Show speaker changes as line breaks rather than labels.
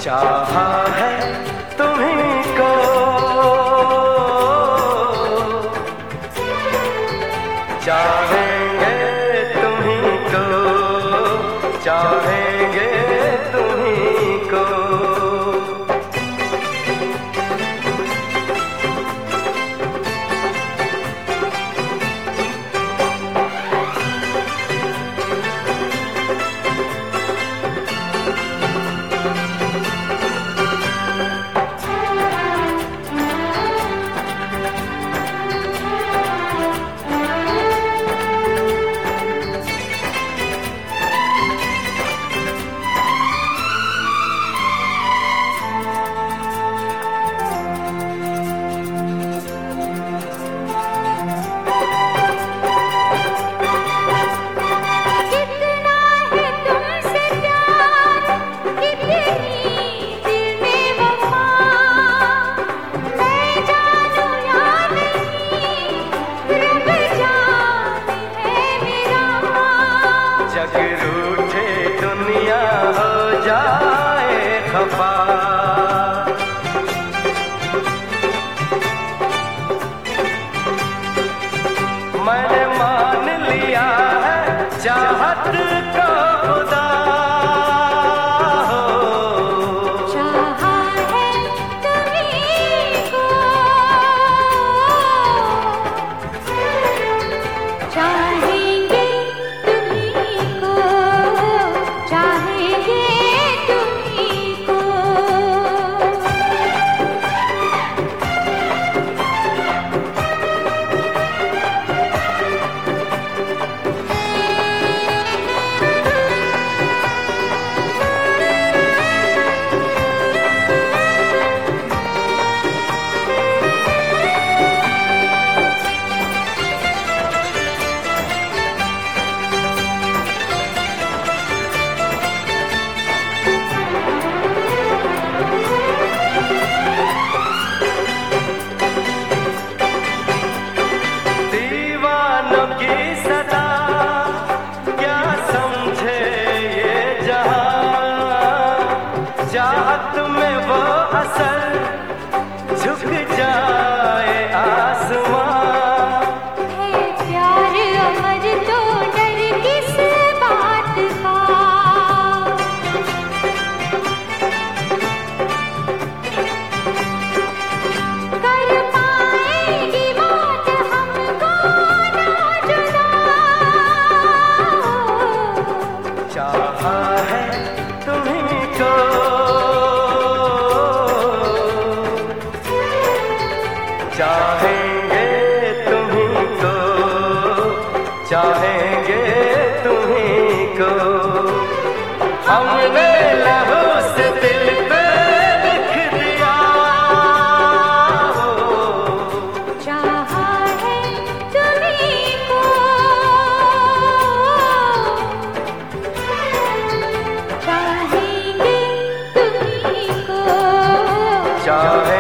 चाहा है तुम्हीं को, चाहेंगे तुम्हीं को, चाहेंगे तुम्हीं को। जग रूठे दुनिया हो जाए खफा, मैंने मान लिया है चाहत को खुदा हो।
चाहा है तुम्हीं को, चाहेंगे तुम्हीं को, चाहेंगे तुम्हीं को।
चाहत में वो असल झुक जाए आसमां,
है प्यार अमर तो डर किस बात का। कर पाएगी मौत हमको ना जुदा।
चाहा है तुम्हीं को, चाहेंगे तुम्हीं को, चाहेंगे तुम्हीं को। हमने लहू से दिल पे लिख दिया हो।
चाहा है तुम्हीं को, चाहेंगे तुम्हीं को।
चाहे